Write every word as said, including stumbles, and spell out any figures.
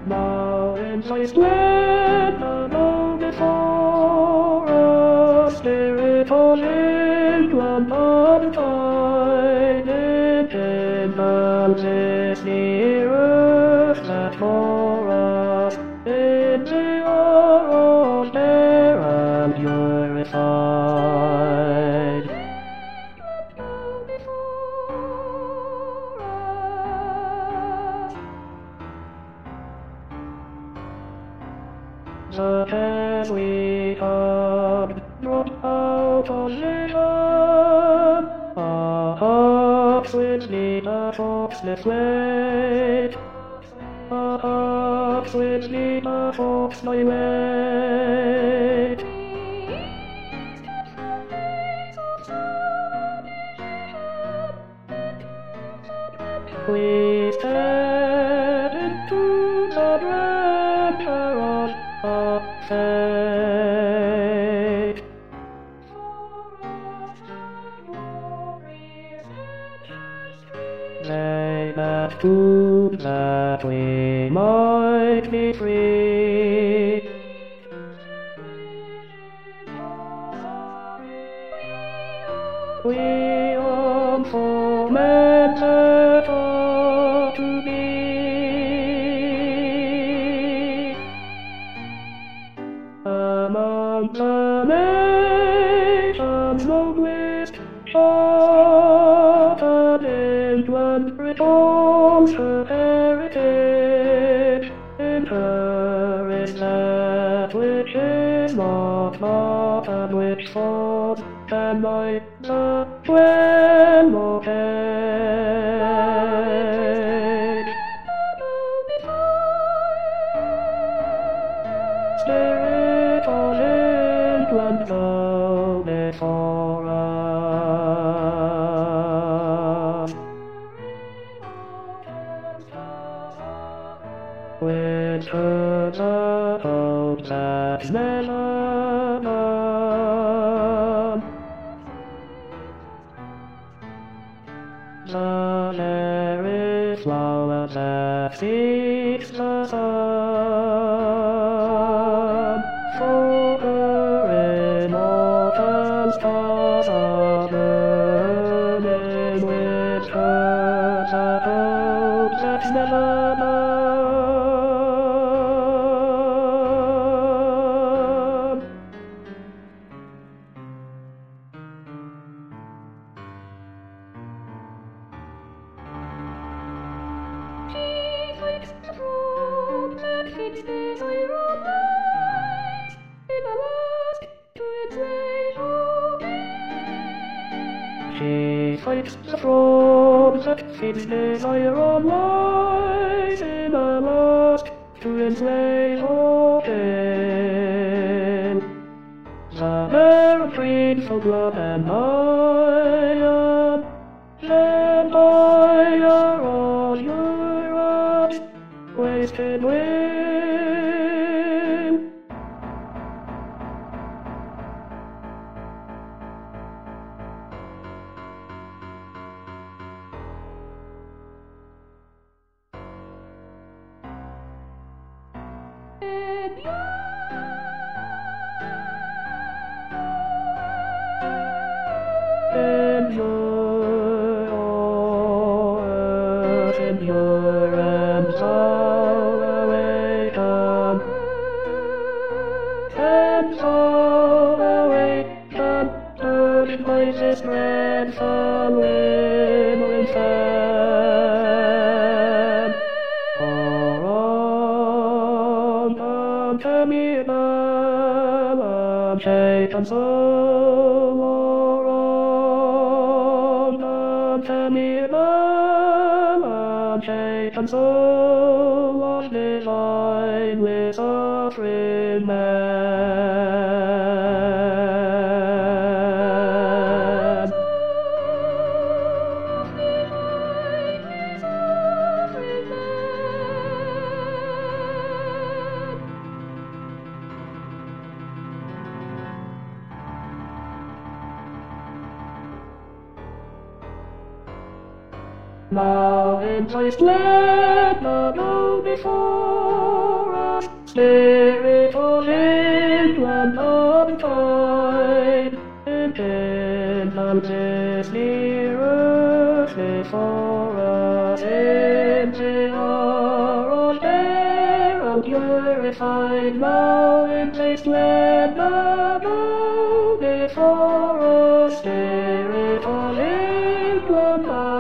Mountains I split along before us, spiritual England undivided, kingdoms is near us that for us, in the all fair and purified. The hand we had brought out of Zion, our hearts which need a foxless weight, our hearts which need a foxless weight. We step into the rapture of our faith. Lay that food that we might be free. We long for men that ought to be. Among the nations noblest, shattered England recalls her heritage. In her is that which is not not and which thought and might the when more cage. Spirit of England, go before us. Winter the hopes that melon, the merry flowers that seeks the sun, for her immortal stars are burning with her that hopes that melon. She fights the fraud that feeds desire on life in a lust to enslave or gain. The very freed for blood and iron, led by all Europe's wasted wing. Endure, oh earth, endure, and soul awaken, and soul awaken, earth places bread from wind fan. For on the Tamila, Shaitan soul, Shaitan soul was designed with suffering man. Mountains I fled not know before us, spiritual England unkind, and inland is nearer before us, and they are all fair and purified. Mountains I fled not know before us, spiritual England unkind.